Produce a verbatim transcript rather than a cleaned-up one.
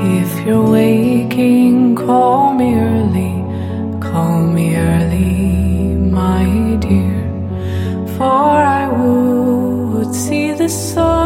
If you're waking, call me early, call me early, my dear, for I would see the sun